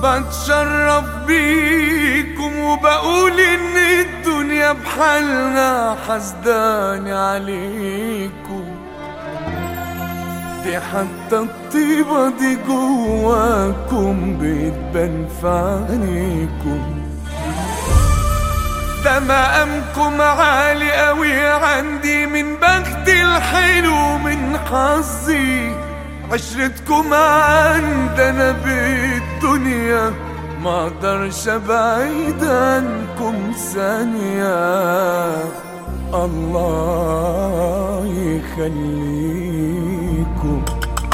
بتشرف بيكم وبقول ان الدنيا بحالنا حسداني عليكم، دي حتى الطيبة دي جواكم بتبان في عينيكم. ده مقامكم عالي قوي عندي، من بختي الحلو من حظي عشرتكم عندنا بالدنيا، ما اقدرش ابعد عنكم ثانية. الله يخليكم.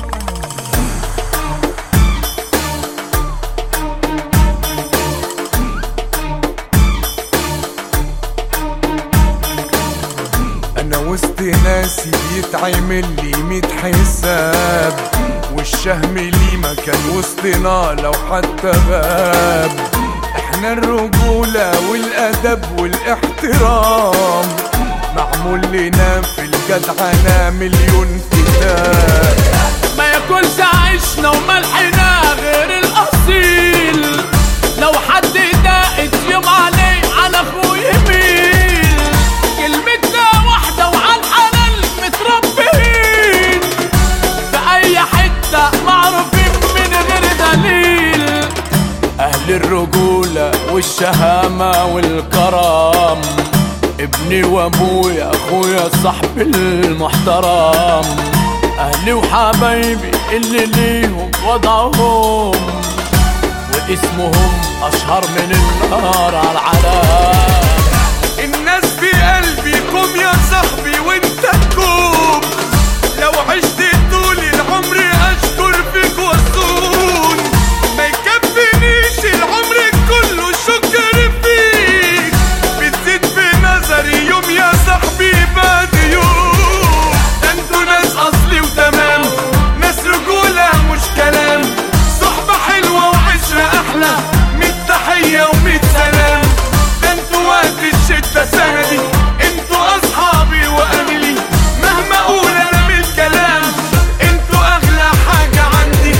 انا وسط ناسي بيتعمل لي 100 حساب، والشهم لي مكان وسطنا لو حتى غاب. احنا الرجولة والادب والاحترام معمول لنا في الجدعنة مليون كتاب. ما ياكلش عيشنا وملحنا غير الاصيل، لو حد داقت يوم عليه على اخوه يميل. كلمتنا واحدة وعن حلال متربيين، في اي حتة معروفين من غير دليل. اهل الرجولة والشهامة والكرم، ابني وابويا اخويا صاحبي المحترم. اهلي وحبايبي اللي ليهم وضعهم، واسمهم اشهر من النار على العالم. الناس في قلبي قوم يا صاحبي وانت تكون، لو عشت طول العمر اشكر فيك واصون. ما يكفينيش العمر كله شكر فيك، بتزيد في نظري يوم يا صاحبي بعد يوم. ده انتوا ناس اصلي وتمام، ناس رجولة مش كلام، صحبة حلوة وعشرة احلى، 100 تحية و100 سلام. ده انتوا وقت الشدة سندي، انتوا اصحابي واهلي، مهما اقول انا من الكلام انتوا اغلى حاجة عندي.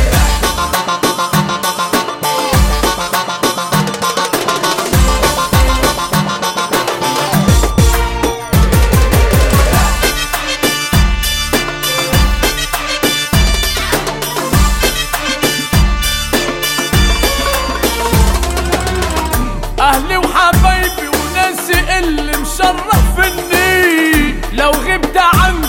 اهلي وحبايبي وناسي اللي مشرفني، لو غبت عنك